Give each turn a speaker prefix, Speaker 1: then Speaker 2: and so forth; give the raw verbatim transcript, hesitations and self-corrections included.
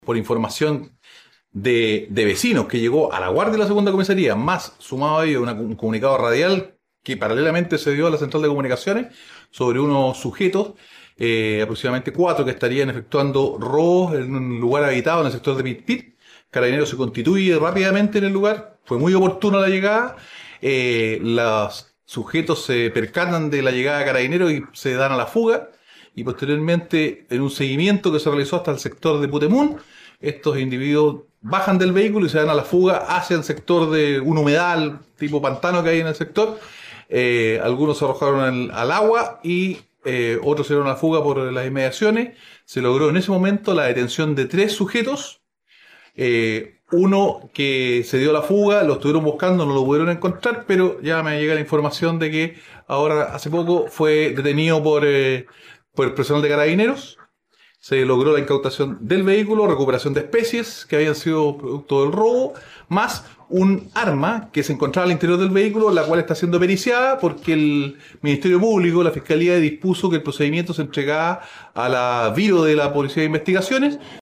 Speaker 1: por información de, de vecinos que llegó a la guardia de la segunda comisaría, más sumado a ello una- un comunicado radial que paralelamente se dio a la central de comunicaciones sobre unos sujetos, eh, aproximadamente cuatro, que estarían efectuando robos en un lugar habitado en el sector de Pit. Carabineros se constituye rápidamente en el lugar, fue muy oportuna la llegada, eh, los sujetos se percatan de la llegada de Carabineros y se dan a la fuga, y posteriormente, en un seguimiento que se realizó hasta el sector de Putemún, estos individuos bajan del vehículo y se dan a la fuga hacia el sector de un humedal tipo pantano que hay en el sector. Eh, algunos se arrojaron al, al agua y eh, otros se dieron a la fuga por las inmediaciones. Se logró en ese momento la detención de tres sujetos. Eh, uno que se dio a la fuga, lo estuvieron buscando, no lo pudieron encontrar, pero ya me llega la información de que ahora, hace poco, fue detenido por, eh, por el personal de Carabineros. Se logró la incautación del vehículo, recuperación de especies que habían sido producto del robo, más un arma que se encontraba al interior del vehículo, la cual está siendo periciada porque el Ministerio Público, la Fiscalía, dispuso que el procedimiento se entregara a la Biro de la Policía de Investigaciones.